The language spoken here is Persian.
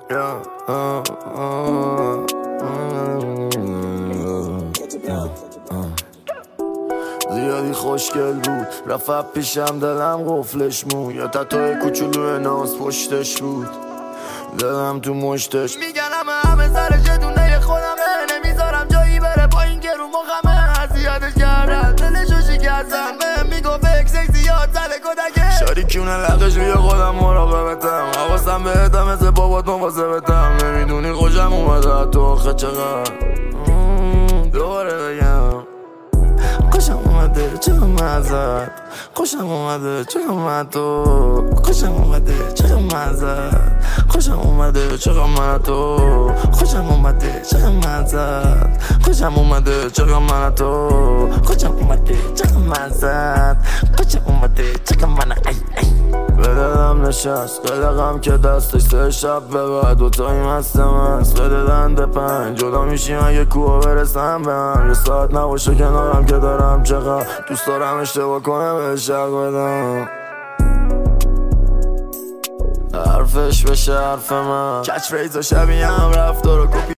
زیادی خوشگل بود، رفت پیشم دلم قفلش مون، یه تتوی کوچولو ناز پشتش بود، دلم تو مشتش. میگنم همه سرش دونه خودمه، نمیذارم جایی بره پایین که رو مخمه. اذیتش کردم دلشو شکستم، میگفت اکسک زیاد زده کدکه. شریکونه لقش روی خودم مراقبتم، حواسم بهتم مثل بابات مواظبتم. نمیدونی خوشم اومده تو آخه چقدر. دوباره بگم خوشم اومده چقدر مزد، خوشم اومده چقدر من تو، خوشم اومده چقدر مزد، خوشم اومده چقدر من تو، خوشم اومده چقدر مزد، خوشم اومده چقدر من تو، خوشم اومده چقدر مزد، خوشم اومده چقدر من به دلم نشست قلقم که دستش 3 شب به بعد دوتایی مستم است. به دلنده 5 جدا میشیم اگه کوه برسم به هم. یه ساعت نباشه کنارم که دارم چقدر دوست دارم اشتباه کنم بهش حق بدم. حرفش بشه حرف من، کچ فریز و شبیه هم رفتار و کپی